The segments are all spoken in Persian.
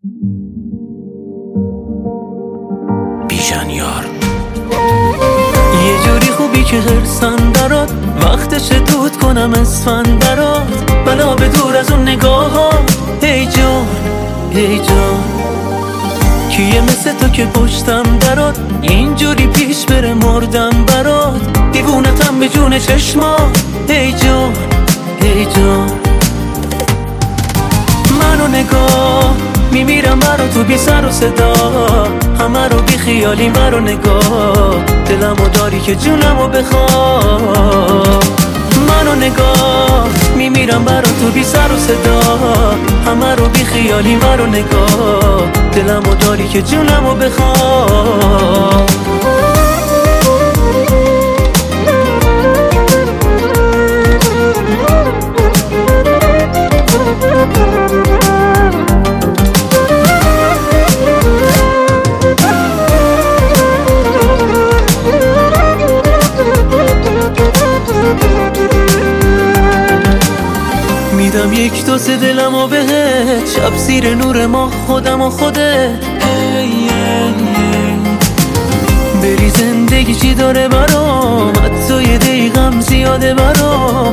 بیژن یار. یه جوری خوبی که هرسم برات، وقتشه دود کنم اسفند برات، بلا به دور از اون نگاه ها. ای جان ای جان، کیه مثل تو که پشتم درات، اینجوری پیش بره مردم برات، دیوونتم به جون چشما. ای جان ای جان، منو نگاه میمیرم برا تو بی سر و صدا، همه رو بی خیالی برا نگاه، دلمو داری که جونمو بخواه. منو نگاه میمیرم برا تو بی سر و صدا، همه رو بی خیالی برا نگاه، دلمو داری که جونمو بخواه. میدم یک دو سه دلمو بهت، شب زیر نور ماه خودم و خودت. بری زندگی چی داره برام، حتی یه دقیقم زیاده برام.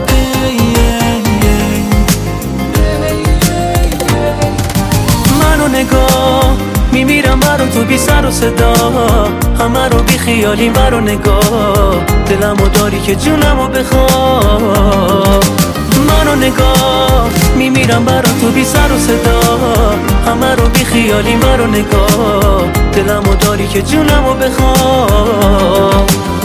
منو نگاه میمیرم برا تو بی سر و صدا، همه رو بی خیالی برا نگاه، دلمو داری که جونمو بخواه. منو نگاه میمیرم برا تو بی سر و صدا، همه رو بی خیالی برا نگاه، دلمو داری که جونمو بخواه.